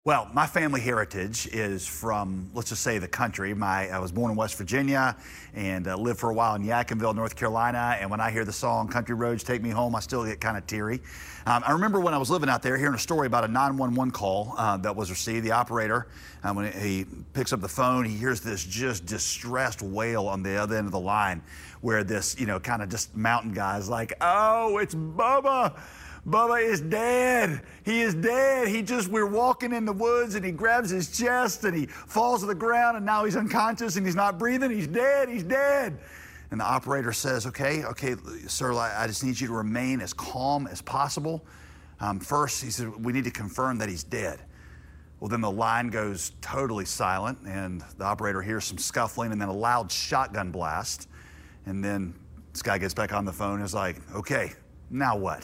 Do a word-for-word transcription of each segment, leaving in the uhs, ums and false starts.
Well, my family heritage is from, let's just say, the country. My, I was born in West Virginia and uh, lived for a while in Yadkinville, North Carolina. And when I hear the song Country Roads Take Me Home, I still get kind of teary. Um, I remember when I was living out there hearing a story about a nine one one call uh, that was received. The operator, um, when he picks up the phone, he hears this just distressed wail on the other end of the line where this, you know, kind of just mountain guy is like, "Oh, it's Bubba. Bubba is dead. He is dead. He just, we're walking in the woods and he grabs his chest and he falls to the ground and now he's unconscious and he's not breathing. He's dead. He's dead." And the operator says, okay, okay, sir, I just need you to remain as calm as possible. Um, first, he said, we need to confirm that he's dead. Well, then the line goes totally silent and the operator hears some scuffling and then a loud shotgun blast. And then this guy gets back on the phone and is like, okay, now what?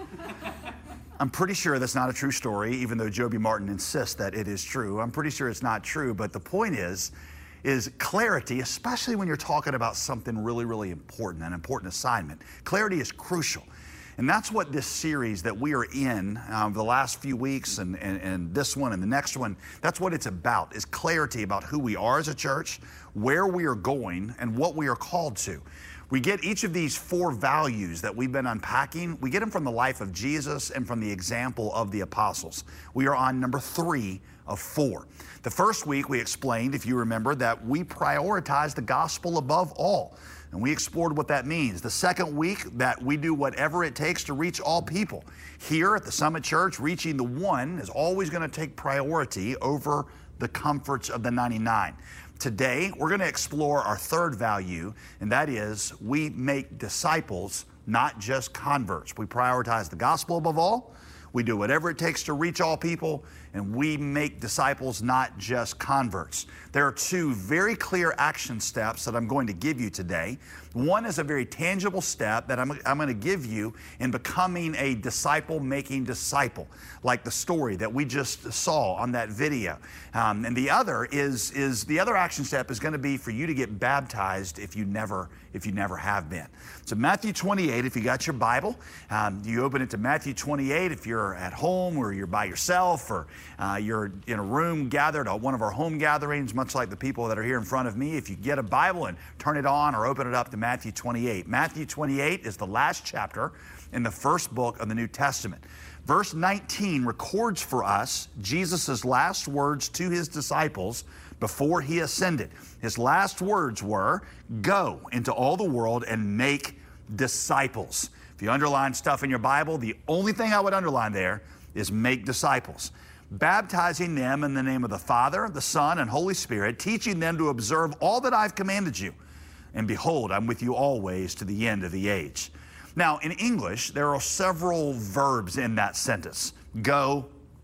I'm pretty sure that's not a true story, even though Joby Martin insists that it is true. I'm pretty sure it's not true, but the point is, is clarity, especially when you're talking about something really, really important, an important assignment. Clarity is crucial. And that's what this series that we are in um, the last few weeks and, and, and this one and the next one, that's what it's about, is clarity about who we are as a church, where we are going, and what we are called to. We get each of these four values that we've been unpacking, we get them from the life of Jesus and from the example of the apostles. We are on number three of four. The first week we explained, if you remember, that we prioritize the gospel above all. And we explored what that means. The second week, that we do whatever it takes to reach all people. Here at the Summit Church, reaching the one is always going to take priority over the comforts of the ninety-nine. Today, we're going to explore our third value, and that is we make disciples, not just converts. We prioritize the gospel above all. We do whatever it takes to reach all people, and we make disciples, not just converts. There are two very clear action steps that I'm going to give you today. One is a very tangible step that I'm, I'm going to give you in becoming a disciple-making disciple, like the story that we just saw on that video. Um, and the other is, is the other action step is going to be for you to get baptized if you never, if you never have been. So Matthew twenty-eight, if you got your Bible, um, you open it to Matthew twenty-eight. If you're at home or you're by yourself or uh, you're in a room gathered at one of our home gatherings, much like the people that are here in front of me, if you get a Bible and turn it on or open it up to Matthew twenty-eight. Matthew twenty-eight is the last chapter in the first book of the New Testament. Verse nineteen records for us Jesus' last words to his disciples before he ascended. His last words were, "Go into all the world and make disciples." If you underline stuff in your Bible, the only thing I would underline there is make disciples. Baptizing them in the name of the Father, the Son, and Holy Spirit, teaching them to observe all that I've commanded you. And behold, I'm with you always to the end of the age. Now, in English, there are several verbs in that sentence. Go,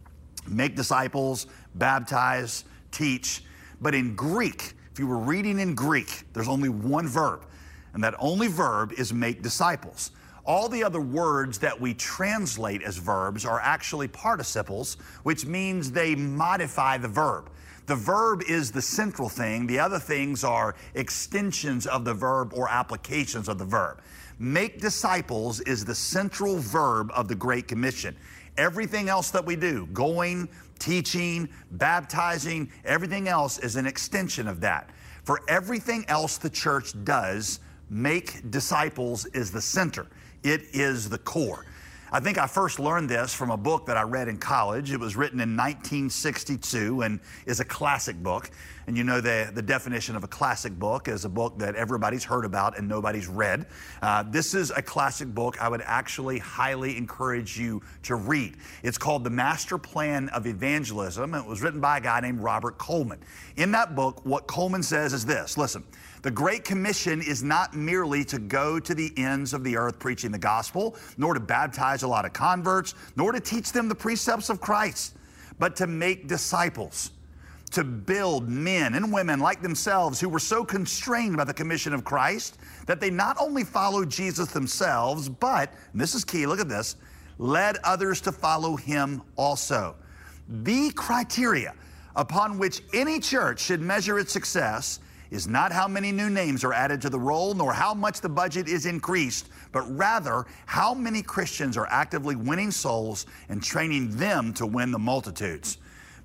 make disciples, baptize, teach. But in Greek, if you were reading in Greek, there's only one verb. And that only verb is make disciples. All the other words that we translate as verbs are actually participles, which means they modify the verb. The verb is the central thing. The other things are extensions of the verb or applications of the verb. Make disciples is the central verb of the Great Commission. Everything else that we do, going, teaching, baptizing, everything else is an extension of that. For everything else the church does, make disciples is the center. It is the core. I think I first learned this from a book that I read in college. It was written in nineteen sixty-two and is a classic book. And you know the, the definition of a classic book is a book that everybody's heard about and nobody's read. Uh, this is a classic book I would actually highly encourage you to read. It's called The Master Plan of Evangelism. And it was written by a guy named Robert Coleman. In that book, what Coleman says is this. Listen, the Great Commission is not merely to go to the ends of the earth preaching the gospel, nor to baptize a lot of converts, nor to teach them the precepts of Christ, but to make disciples, to build men and women like themselves who were so constrained by the commission of Christ that they not only followed Jesus themselves, but, and this is key, look at this, led others to follow him also. The criteria upon which any church should measure its success is not how many new names are added to the roll, nor how much the budget is increased, but rather how many Christians are actively winning souls and training them to win the multitudes.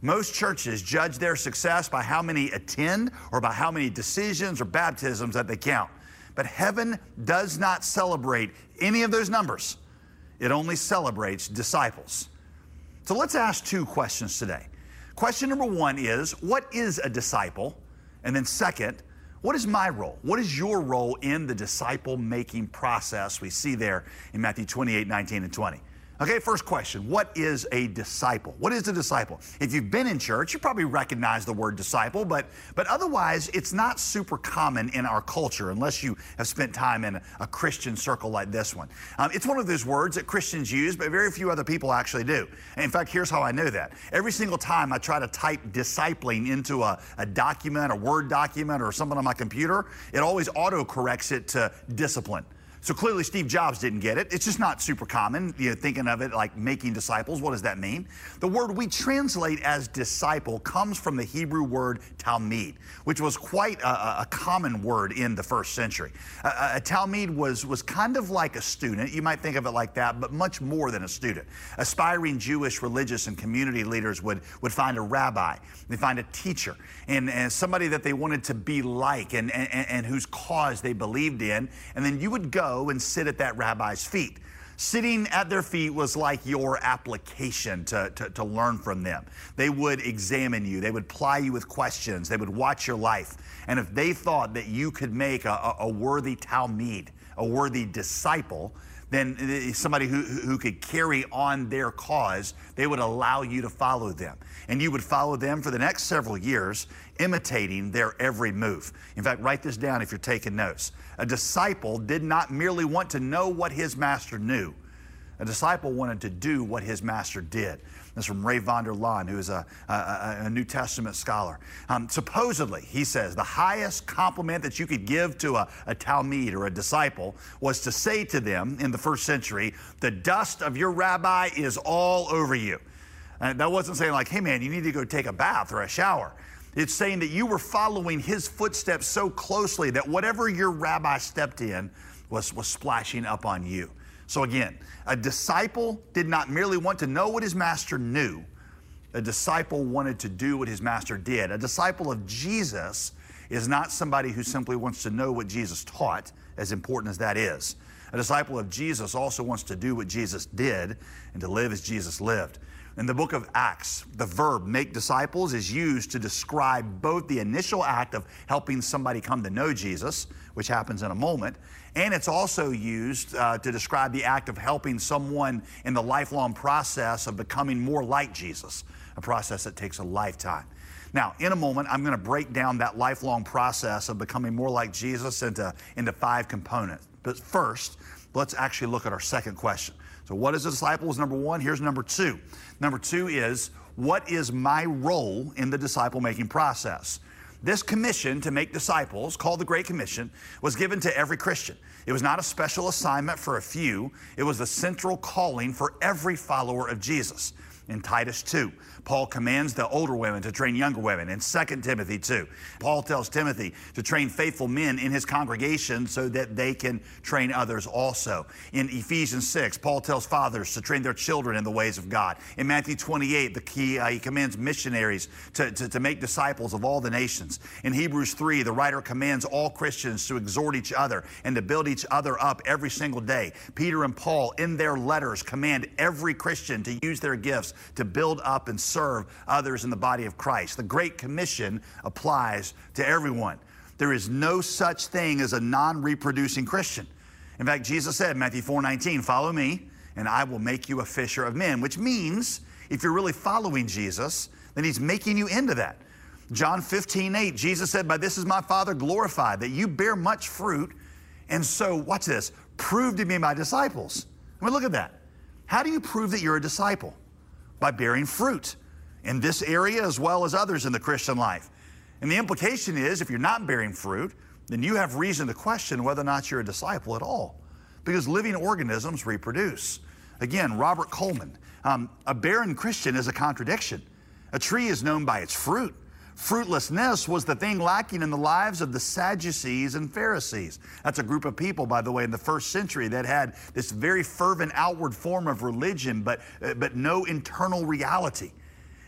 Most churches judge their success by how many attend or by how many decisions or baptisms that they count. But heaven does not celebrate any of those numbers. It only celebrates disciples. So let's ask two questions today. Question number one is, what is a disciple? And then second, what is my role? What is your role in the disciple-making process we see there in Matthew twenty-eight, nineteen, and twenty? Okay, first question, what is a disciple? What is a disciple? If you've been in church, you probably recognize the word disciple, but, but otherwise, it's not super common in our culture unless you have spent time in a, a Christian circle like this one. Um, it's one of those words that Christians use, but very few other people actually do. And in fact, here's how I know that. Every single time I try to type discipling into a, a document, a Word document, or something on my computer, it always auto-corrects it to discipline. So clearly Steve Jobs didn't get it. It's just not super common, you know, thinking of it like making disciples. What does that mean? The word we translate as disciple comes from the Hebrew word talmid, which was quite a, a common word in the first century. A, a talmid was, was kind of like a student. You might think of it like that, but much more than a student. Aspiring Jewish religious and community leaders would, would find a rabbi. They'd find a teacher and, and somebody that they wanted to be like and, and, and whose cause they believed in. And then you would go and sit at that rabbi's feet. Sitting at their feet was like your application to, to, to learn from them. They would examine you. They would ply you with questions. They would watch your life. And if they thought that you could make a, a worthy talmid, a worthy disciple, then somebody who, who could carry on their cause, they would allow you to follow them. And you would follow them for the next several years, imitating their every move. In fact, write this down if you're taking notes. A disciple did not merely want to know what his master knew. A disciple wanted to do what his master did. This is from Ray Vander Laan, who is a, a, a New Testament scholar. Um, supposedly, he says, the highest compliment that you could give to a, a talmid or a disciple was to say to them in the first century, the dust of your rabbi is all over you. And that wasn't saying like, hey man, you need to go take a bath or a shower. It's saying that you were following his footsteps so closely that whatever your rabbi stepped in was, was splashing up on you. So again, a disciple did not merely want to know what his master knew. A disciple wanted to do what his master did. A disciple of Jesus is not somebody who simply wants to know what Jesus taught, as important as that is. A disciple of Jesus also wants to do what Jesus did and to live as Jesus lived. In the book of Acts, the verb make disciples is used to describe both the initial act of helping somebody come to know Jesus, which happens in a moment, and it's also used uh, to describe the act of helping someone in the lifelong process of becoming more like Jesus, a process that takes a lifetime. Now, in a moment, I'm going to break down that lifelong process of becoming more like Jesus into, into five components. But first, let's actually look at our second question. So what is a disciple is number one. Here's number two. Number two is, what is my role in the disciple-making process? This commission to make disciples, called the Great Commission, was given to every Christian. It was not a special assignment for a few. It was the central calling for every follower of Jesus. In Titus two, Paul commands the older women to train younger women. In Second Timothy two, Paul tells Timothy to train faithful men in his congregation so that they can train others also. In Ephesians six, Paul tells fathers to train their children in the ways of God. In Matthew twenty-eight, the key, uh, he commands missionaries to, to, to make disciples of all the nations. In Hebrews three, the writer commands all Christians to exhort each other and to build each other up every single day. Peter and Paul, in their letters, command every Christian to use their gifts to build up and serve others in the body of Christ. The Great Commission applies to everyone. There is no such thing as a non-reproducing Christian. In fact, Jesus said in Matthew four nineteen, follow me and I will make you a fisher of men, which means if you're really following Jesus, then he's making you into that. John fifteen eight, Jesus said, by this is my Father glorified, that you bear much fruit. And so, watch this, prove to be my disciples. I mean, look at that. How do you prove that you're a disciple? By bearing fruit in this area as well as others in the Christian life. And the implication is if you're not bearing fruit, then you have reason to question whether or not you're a disciple at all, because living organisms reproduce. Again, Robert Coleman, um, a barren Christian is a contradiction. A tree is known by its fruit. Fruitlessness was the thing lacking in the lives of the Sadducees and Pharisees. That's a group of people, by the way, in the first century that had this very fervent outward form of religion, but, uh, but no internal reality.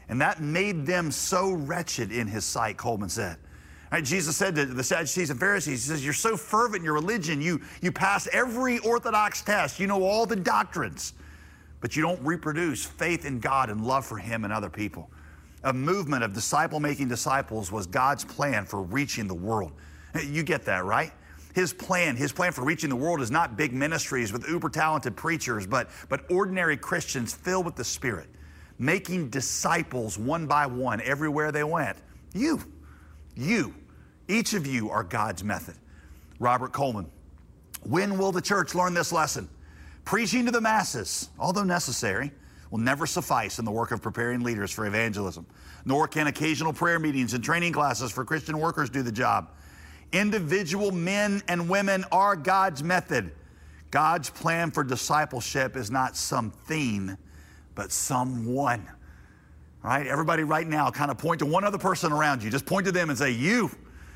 And that made them so wretched in his sight, Coleman said. Right, Jesus said to the Sadducees and Pharisees, he says, you're so fervent in your religion, you, you pass every orthodox test, you know all the doctrines, but you don't reproduce faith in God and love for him and other people. A movement of disciple-making disciples was God's plan for reaching the world. You get that, right? His plan, his plan for reaching the world is not big ministries with uber-talented preachers, but, but ordinary Christians filled with the Spirit, making disciples one by one everywhere they went. You, you, each of you are God's method. Robert Coleman. When will the church learn this lesson? Preaching to the masses, although necessary, will never suffice in the work of preparing leaders for evangelism, nor can occasional prayer meetings and training classes for Christian workers do the job. Individual men and women are God's method. God's plan for discipleship is not something, but someone. All right, everybody right now kind of point to one other person around you. Just point to them and say, you,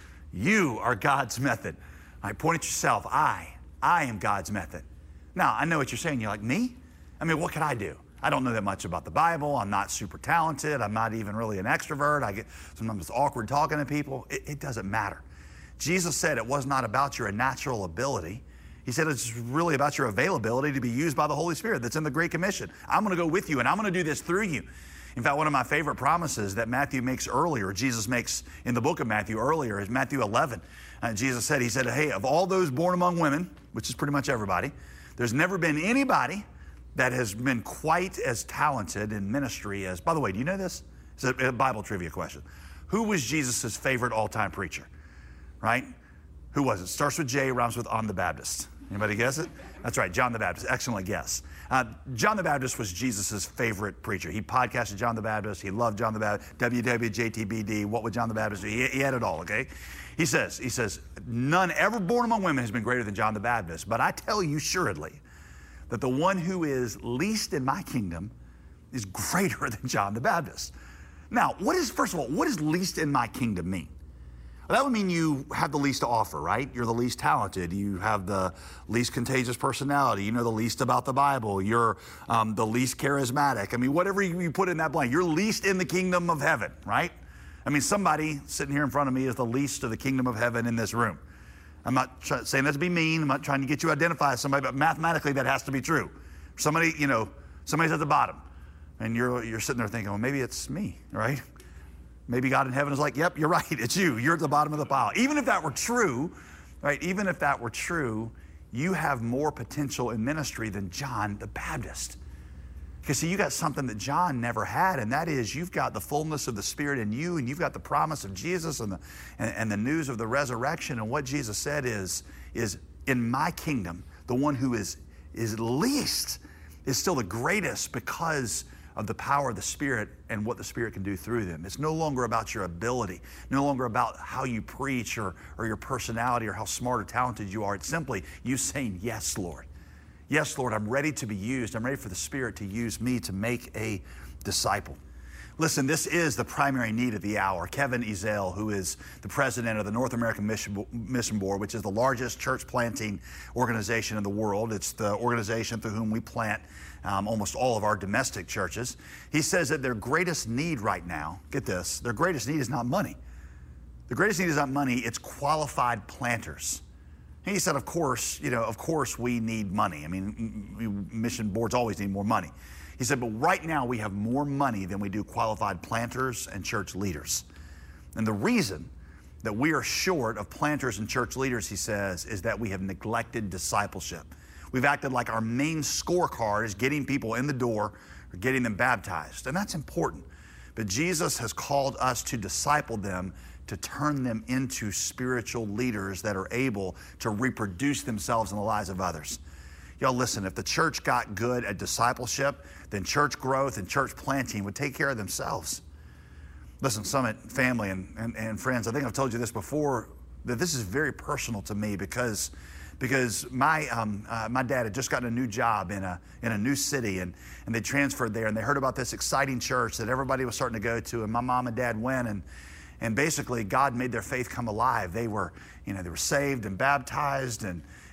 you are God's method. All right, point at yourself. I, I am God's method. Now, I know what you're saying. You're like, me? I mean, what could I do? I don't know that much about the Bible. I'm not super talented. I'm not even really an extrovert. I get sometimes it's awkward talking to people. It, it doesn't matter. Jesus said it was not about your natural ability. He said it's really about your availability to be used by the Holy Spirit that's in the Great Commission. I'm going to go with you, and I'm going to do this through you. In fact, one of my favorite promises that Matthew makes earlier, Jesus makes in the book of Matthew earlier, is Matthew eleven. Uh, Jesus said, he said, hey, of all those born among women, which is pretty much everybody, there's never been anybody that has been quite as talented in ministry as, by the way, do you know this? It's a, a Bible trivia question. Who was Jesus' favorite all-time preacher? Right? Who was it? Starts with J, rhymes with on the Baptist. Anybody guess it? That's right, John the Baptist. Excellent guess. Uh, John the Baptist was Jesus' favorite preacher. He podcasted John the Baptist. He loved John the Baptist. W W J T B D. What would John the Baptist do? He, he had it all, okay? He says, he says, none ever born among women has been greater than John the Baptist. But I tell you assuredly that the one who is least in my kingdom is greater than John the Baptist. Now, what is, first of all, what does least in my kingdom mean? Well, that would mean you have the least to offer, right? You're the least talented. You have the least contagious personality. You know the least about the Bible. You're um, the least charismatic. I mean, whatever you put in that blank, you're least in the kingdom of heaven, right? I mean, somebody sitting here in front of me is the least of the kingdom of heaven in this room. I'm not try- saying that to be mean. I'm not trying to get you to identify as somebody, but mathematically that has to be true. Somebody, you know, somebody's at the bottom, and you're you're sitting there thinking, well, maybe it's me, right? Maybe God in heaven is like, yep, you're right, it's you. You're at the bottom of the pile. Even if that were true, right, even if that were true, you have more potential in ministry than John the Baptist. Because see, you got something that John never had, and that is you've got the fullness of the Spirit in you, and you've got the promise of Jesus and the, and, and the news of the resurrection. And what Jesus said is, is in my kingdom, the one who is, is least is still the greatest because of the power of the Spirit and what the Spirit can do through them. It's no longer about your ability, no longer about how you preach or, or your personality or how smart or talented you are. It's simply you saying, yes, Lord. Yes, Lord, I'm ready to be used. I'm ready for the Spirit to use me to make a disciple. Listen, this is the primary need of the hour. Kevin Ezell, who is the president of the North American Mission, Mission Board, which is the largest church planting organization in the world. It's the organization through whom we plant um, almost all of our domestic churches. He says that their greatest need right now, get this, their greatest need is not money. The greatest need is not money, it's qualified planters. He said, of course, you know, of course we need money. I mean, mission boards always need more money. He said, but right now we have more money than we do qualified planters and church leaders. And the reason that we are short of planters and church leaders, he says, is that we have neglected discipleship. We've acted like our main scorecard is getting people in the door or getting them baptized. And that's important. But Jesus has called us to disciple them, to turn them into spiritual leaders that are able to reproduce themselves in the lives of others. Y'all listen, if the church got good at discipleship, then church growth and church planting would take care of themselves. Listen, Summit family and, and, and friends, I think I've told you this before, that this is very personal to me because, because my, um, uh, my dad had just gotten a new job in a, in a new city, and, and they transferred there, and they heard about this exciting church that everybody was starting to go to, and my mom and dad went, and And basically, God made their faith come alive. They were, you know, they were saved and baptized, and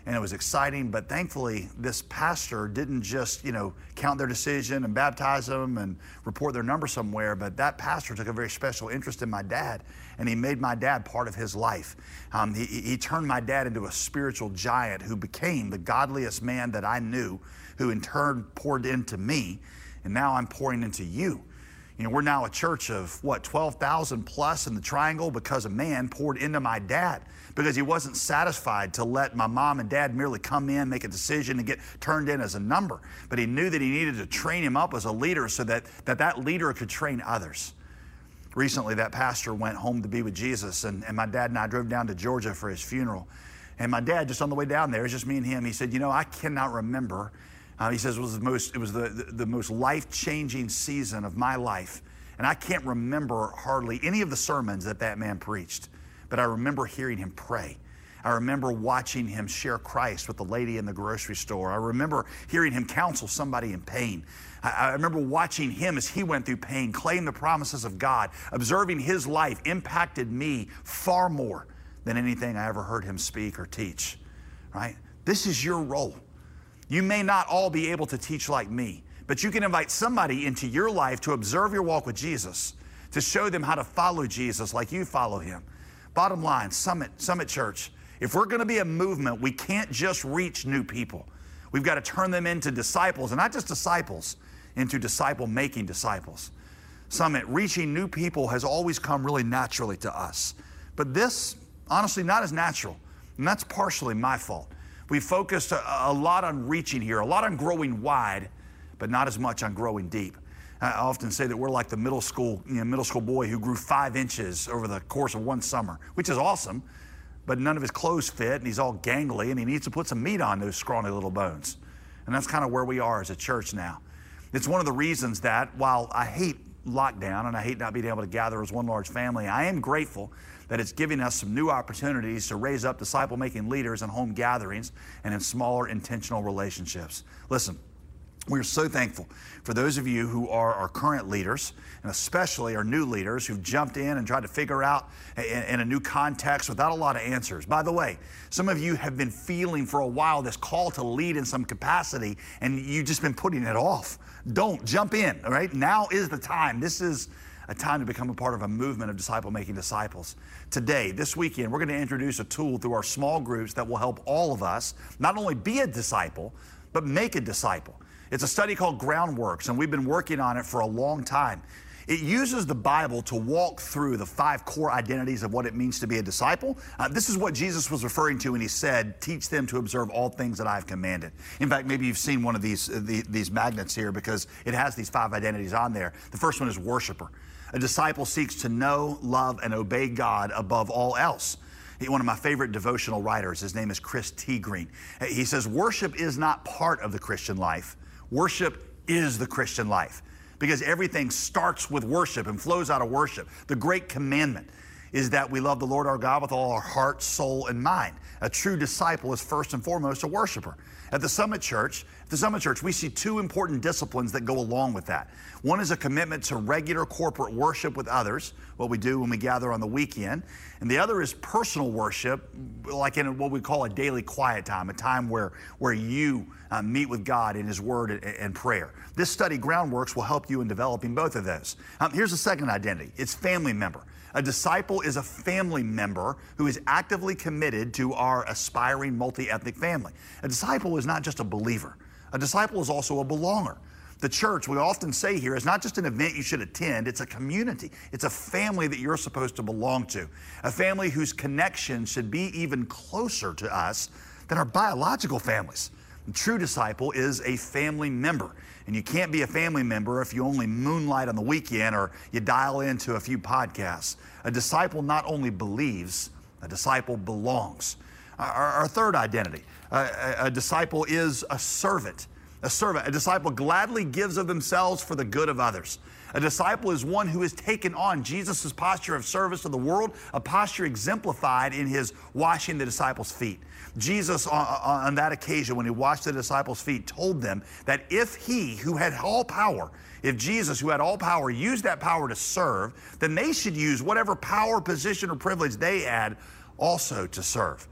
and it was exciting. But thankfully, this pastor didn't just, you know, count their decision and baptize them and report their number somewhere, but that pastor took a very special interest in my dad, and he made my dad part of his life. Um, he, he turned my dad into a spiritual giant who became the godliest man that I knew, who in turn poured into me, and now I'm pouring into you. You know, we're now a church of, what, twelve thousand plus in the Triangle because a man poured into my dad, because he wasn't satisfied to let my mom and dad merely come in, make a decision, and get turned in as a number. But he knew that he needed to train him up as a leader so that that, that leader could train others. Recently, that pastor went home to be with Jesus, and, and my dad and I drove down to Georgia for his funeral. And my dad, just on the way down there, it was just me and him, he said, you know, I cannot remember. Uh, he says it was the most, it was the, the, the most life-changing season of my life. And I can't remember hardly any of the sermons that that man preached, but I remember hearing him pray. I remember watching him share Christ with the lady in the grocery store. I remember hearing him counsel somebody in pain. I, I remember watching him as he went through pain, claim the promises of God. Observing his life impacted me far more than anything I ever heard him speak or teach, right? This is your role. You may not all be able to teach like me, but you can invite somebody into your life to observe your walk with Jesus, to show them how to follow Jesus like you follow him. Bottom line, Summit, Summit Church, if we're going to be a movement, we can't just reach new people. We've got to turn them into disciples, and not just disciples, into disciple-making disciples. Summit, reaching new people has always come really naturally to us. But this, honestly, not as natural, and that's partially my fault. We focused a, a lot on reaching here, a lot on growing wide, but not as much on growing deep. I often say that we're like the middle school, you know, middle school boy who grew five inches over the course of one summer, which is awesome, but none of his clothes fit, and he's all gangly, and he needs to put some meat on those scrawny little bones. And that's kind of where we are as a church now. It's one of the reasons that while I hate lockdown and I hate not being able to gather as one large family, I am grateful that it's giving us some new opportunities to raise up disciple-making leaders in home gatherings and in smaller intentional relationships. Listen, we're so thankful for those of you who are our current leaders, and especially our new leaders who've jumped in and tried to figure out in, in a new context without a lot of answers. By the way, some of you have been feeling for a while this call to lead in some capacity, and you've just been putting it off. Don't jump in, all right? Now is the time. This is a time to become a part of a movement of disciple-making disciples. Today, this weekend, we're going to introduce a tool through our small groups that will help all of us not only be a disciple, but make a disciple. It's a study called Groundworks, and we've been working on it for a long time. It uses the Bible to walk through the five core identities of what it means to be a disciple. Uh, this is what Jesus was referring to when he said, teach them to observe all things that I've commanded. In fact, maybe you've seen one of these, uh, the, these magnets here because it has these five identities on there. The first one is worshiper. A disciple seeks to know, love, and obey God above all else. One of my favorite devotional writers, his name is Chris T. Green. He says, worship is not part of the Christian life. Worship is the Christian life, because everything starts with worship and flows out of worship. The great commandment is that we love the Lord our God with all our heart, soul, and mind. A true disciple is first and foremost a worshiper. At the Summit Church, at the Summit Church, we see two important disciplines that go along with that. One is a commitment to regular corporate worship with others, what we do when we gather on the weekend. And the other is personal worship, like in what we call a daily quiet time, a time where, where you uh, meet with God in His Word and, and prayer. This study, Groundworks, will help you in developing both of those. Um, here's the second identity. It's family member. A disciple is a family member who is actively committed to our aspiring multi-ethnic family. A disciple is not just a believer. A disciple is also a belonger. The church, we often say here, is not just an event you should attend, it's a community. It's a family that you're supposed to belong to. A family whose connection should be even closer to us than our biological families. A true disciple is a family member. And you can't be a family member if you only moonlight on the weekend or you dial into a few podcasts. A disciple not only believes, a disciple belongs. Our, our third identity, a, a, a disciple is a servant. A servant, a disciple gladly gives of themselves for the good of others. A disciple is one who has taken on Jesus' posture of service to the world, a posture exemplified in His washing the disciples' feet. Jesus, on, on that occasion, when He washed the disciples' feet, told them that if He, who had all power, if Jesus, who had all power, used that power to serve, then they should use whatever power, position, or privilege they had also to serve.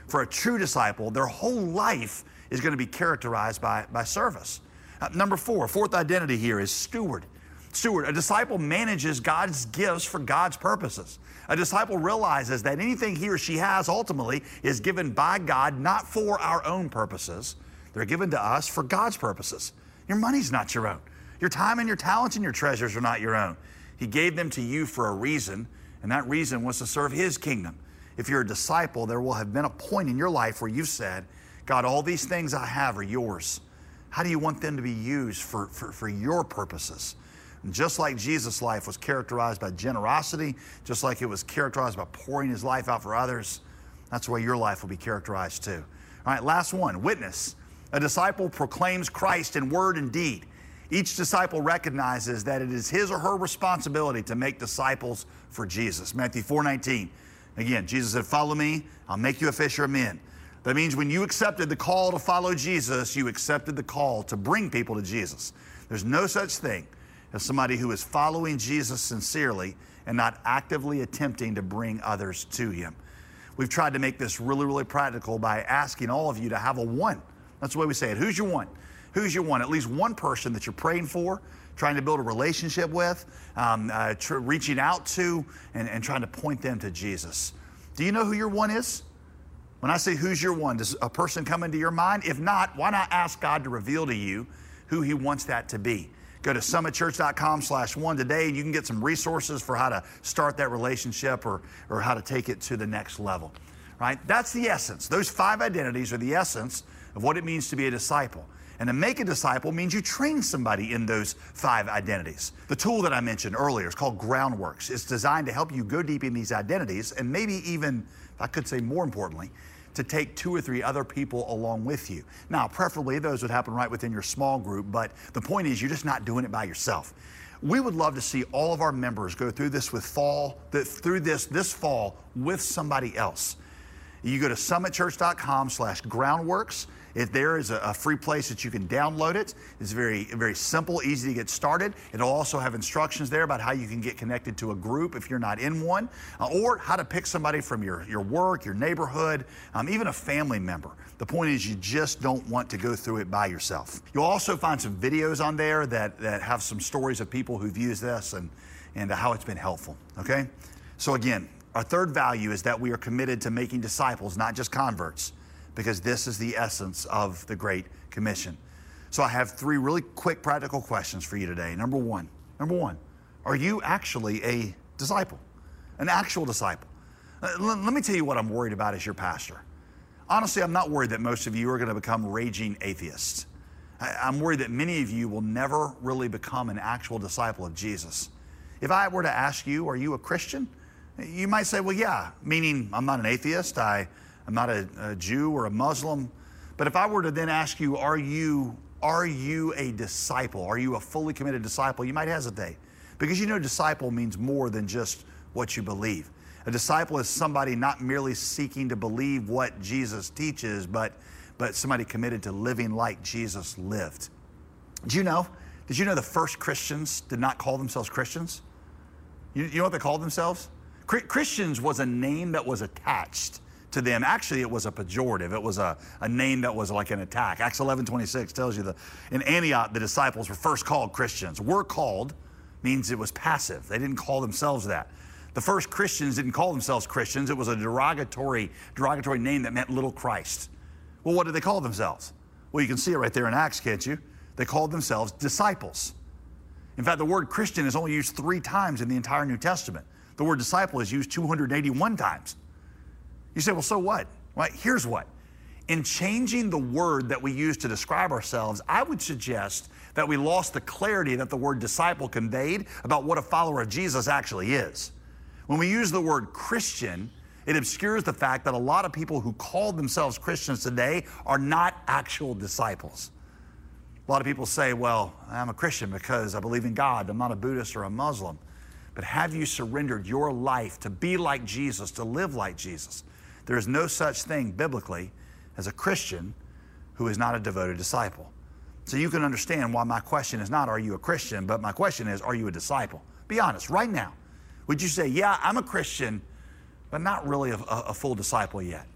For a true disciple, their whole life is going to be characterized by, by service. Uh, number four, fourth identity here is steward. Steward, a disciple manages God's gifts for God's purposes. A disciple realizes that anything he or she has ultimately is given by God, not for our own purposes. They're given to us for God's purposes. Your money's not your own. Your time and your talents and your treasures are not your own. He gave them to you for a reason, and that reason was to serve His kingdom. If you're a disciple, there will have been a point in your life where you've said, God, all these things I have are yours. How do you want them to be used for, for, for your purposes? And just like Jesus' life was characterized by generosity, just like it was characterized by pouring His life out for others, that's the way your life will be characterized too. All right, last one, witness. A disciple proclaims Christ in word and deed. Each disciple recognizes that it is his or her responsibility to make disciples for Jesus. Matthew four nineteen. Again, Jesus said, follow me, I'll make you a fisher of men. That means when you accepted the call to follow Jesus, you accepted the call to bring people to Jesus. There's no such thing as somebody who is following Jesus sincerely and not actively attempting to bring others to Him. We've tried to make this really, really practical by asking all of you to have a one. That's the way we say it. Who's your one? Who's your one? At least one person that you're praying for, trying to build a relationship with, um, uh, tr- reaching out to, and, and trying to point them to Jesus. Do you know who your one is? When I say who's your one, does a person come into your mind? If not, why not ask God to reveal to you who He wants that to be? Go to summitchurch.com slash one today, and you can get some resources for how to start that relationship or, or how to take it to the next level, right? That's the essence. Those five identities are the essence of what it means to be a disciple. And to make a disciple means you train somebody in those five identities. The tool that I mentioned earlier is called Groundworks. It's designed to help you go deep in these identities and maybe even, I could say more importantly, to take two or three other people along with you. Now, preferably those would happen right within your small group, but the point is you're just not doing it by yourself. We would love to see all of our members go through this with fall, through this this fall with somebody else. You go to summitchurch.com slash groundworks. If there is a, a free place that you can download it. It's very, very simple, easy to get started. It'll also have instructions there about how you can get connected to a group if you're not in one, uh, or how to pick somebody from your, your work, your neighborhood, um, even a family member. The point is you just don't want to go through it by yourself. You'll also find some videos on there that, that have some stories of people who've used this and, and how it's been helpful, okay? So again, our third value is that we are committed to making disciples, not just converts, because this is the essence of the Great Commission. So I have three really quick practical questions for you today. Number one, number one, are you actually a disciple? An actual disciple? Uh, l- let me tell you what I'm worried about as your pastor. Honestly, I'm not worried that most of you are going to become raging atheists. I- I'm worried that many of you will never really become an actual disciple of Jesus. If I were to ask you, are you a Christian? You might say, well, yeah, meaning I'm not an atheist. I I'm not a, a Jew or a Muslim. But if I were to then ask you, are you, are you a disciple? Are you a fully committed disciple? You might hesitate because you know disciple means more than just what you believe. A disciple is somebody not merely seeking to believe what Jesus teaches, but, but somebody committed to living like Jesus lived. Did you know? Did you know the first Christians did not call themselves Christians? You, you know what they called themselves? Christians was a name that was attached to them. Actually, it was a pejorative. It was a, a name that was like an attack. Acts eleven twenty-six tells you that in Antioch, the disciples were first called Christians. Were called means it was passive. They didn't call themselves that. The first Christians didn't call themselves Christians. It was a derogatory, derogatory name that meant little Christ. Well, what did they call themselves? Well, you can see it right there in Acts, can't you? They called themselves disciples. In fact, the word Christian is only used three times in the entire New Testament. The word disciple is used two hundred eighty-one times. You say, well, so what? Well, here's what. In changing the word that we use to describe ourselves, I would suggest that we lost the clarity that the word disciple conveyed about what a follower of Jesus actually is. When we use the word Christian, it obscures the fact that a lot of people who call themselves Christians today are not actual disciples. A lot of people say, well, I'm a Christian because I believe in God. I'm not a Buddhist or a Muslim. But have you surrendered your life to be like Jesus, to live like Jesus? There is no such thing biblically as a Christian who is not a devoted disciple. So you can understand why my question is not, are you a Christian? But my question is, are you a disciple? Be honest, right now. Would you say, yeah, I'm a Christian, but not really a, a full disciple yet?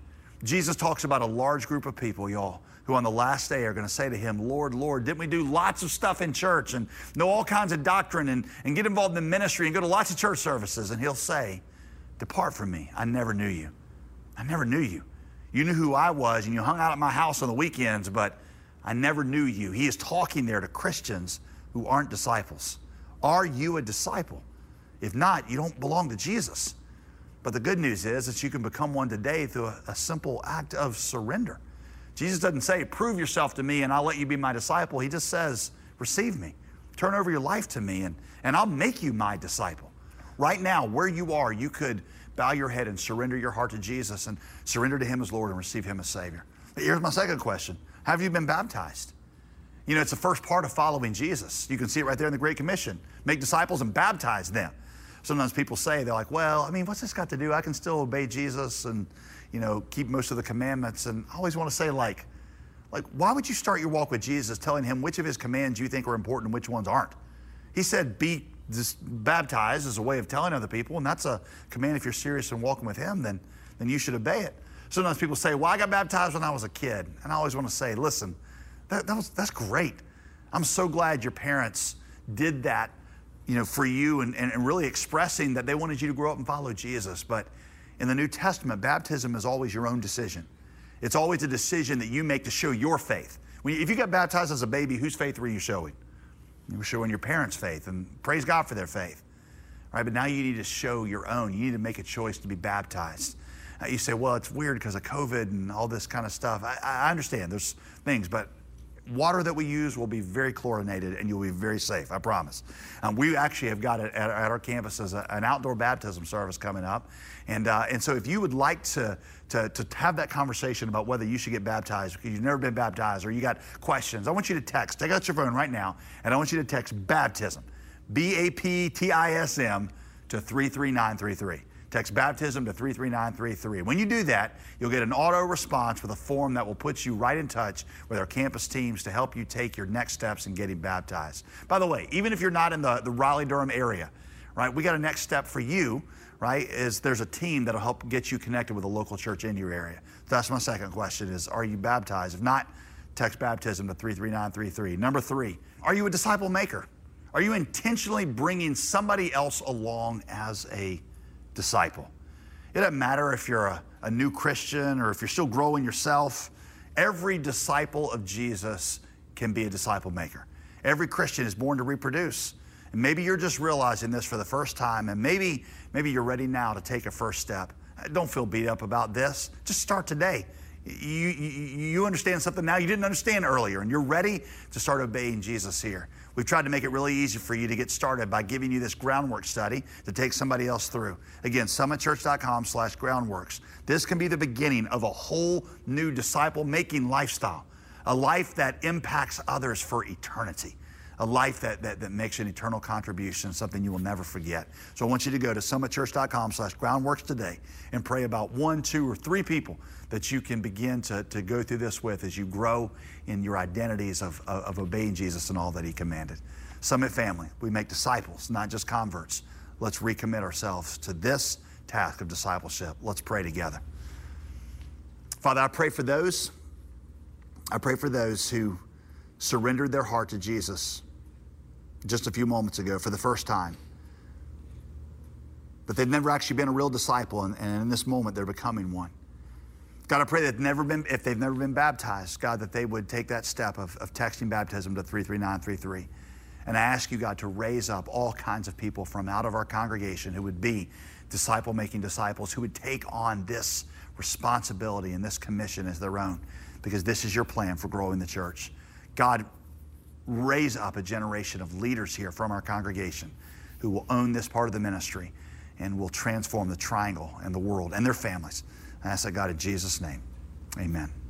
Jesus talks about a large group of people, y'all, who on the last day are going to say to him, Lord, Lord, didn't we do lots of stuff in church and know all kinds of doctrine and, and get involved in ministry and go to lots of church services? And he'll say, depart from me. I never knew you. I never knew you. You knew who I was and you hung out at my house on the weekends, but I never knew you. He is talking there to Christians who aren't disciples. Are you a disciple? If not, you don't belong to Jesus. But the good news is that you can become one today through a, a simple act of surrender. Jesus doesn't say, prove yourself to me and I'll let you be my disciple. He just says, receive me. Turn over your life to me and, and I'll make you my disciple. Right now, where you are, you could bow your head and surrender your heart to Jesus and surrender to him as Lord and receive him as Savior. But here's my second question. Have you been baptized? You know, it's the first part of following Jesus. You can see it right there in the Great Commission. Make disciples and baptize them. Sometimes people say, they're like, well, I mean, what's this got to do? I can still obey Jesus and, you know, keep most of the commandments. And I always want to say, like, like, why would you start your walk with Jesus telling him which of his commands you think are important and which ones aren't? He said, be just baptized as a way of telling other people, and that's a command. If you're serious in walking with him, then, then you should obey it. Sometimes people say, well, I got baptized when I was a kid. And I always want to say, listen, that, that was, that's great. I'm so glad your parents did that, you know, for you and, and, and really expressing that they wanted you to grow up and follow Jesus. But in the New Testament, baptism is always your own decision. It's always a decision that you make to show your faith. When you, if you got baptized as a baby, whose faith were you showing? You were showing your parents' faith, and praise God for their faith. All right, but now you need to show your own. You need to make a choice to be baptized. Uh, you say, well, it's weird because of COVID and all this kind of stuff. I, I understand there's things, but water that we use will be very chlorinated and you'll be very safe, I promise. Um, we actually have got it at, at our campus as a, an outdoor baptism service coming up. And, uh, and so if you would like to, to, to have that conversation about whether you should get baptized because you've never been baptized or you got questions, I want you to text, take out your phone right now, and I want you to text baptism, B A P T I S M, to three three nine three three. Text baptism to three three nine three three. When you do that, you'll get an auto response with a form that will put you right in touch with our campus teams to help you take your next steps in getting baptized. By the way, even if you're not in the, the Raleigh-Durham area, right, we got a next step for you, right, is there's a team that'll help get you connected with a local church in your area. So that's my second question is, are you baptized? If not, text baptism to three three nine three three. Number three, are you a disciple maker? Are you intentionally bringing somebody else along as a disciple? It doesn't matter if you're a, a new Christian or if you're still growing yourself. Every disciple of Jesus can be a disciple maker. Every Christian is born to reproduce. And maybe you're just realizing this for the first time, and maybe, maybe you're ready now to take a first step. Don't feel beat up about this. Just start today. You, you, you understand something now you didn't understand earlier, and you're ready to start obeying Jesus here. We've tried to make it really easy for you to get started by giving you this groundwork study to take somebody else through. Again, summitchurch.com slash groundworks. This can be the beginning of a whole new disciple-making lifestyle, a life that impacts others for eternity, a life that, that, that makes an eternal contribution, something you will never forget. So I want you to go to summitchurch.com slash groundworks today and pray about one, two, or three people that you can begin to, to go through this with as you grow in your identities of, of, of obeying Jesus and all that he commanded. Summit family, we make disciples, not just converts. Let's recommit ourselves to this task of discipleship. Let's pray together. Father, I pray for those, I pray for those who surrendered their heart to Jesus just a few moments ago for the first time. But they've never actually been a real disciple, and, and in this moment they're becoming one. God, I pray that never been, if they've never been baptized, God, that they would take that step of, of texting baptism to three three nine three three. And I ask you, God, to raise up all kinds of people from out of our congregation who would be disciple-making disciples, who would take on this responsibility and this commission as their own, because this is your plan for growing the church. God, raise up a generation of leaders here from our congregation who will own this part of the ministry and will transform the Triangle and the world and their families. I ask that, God, in Jesus' name, amen.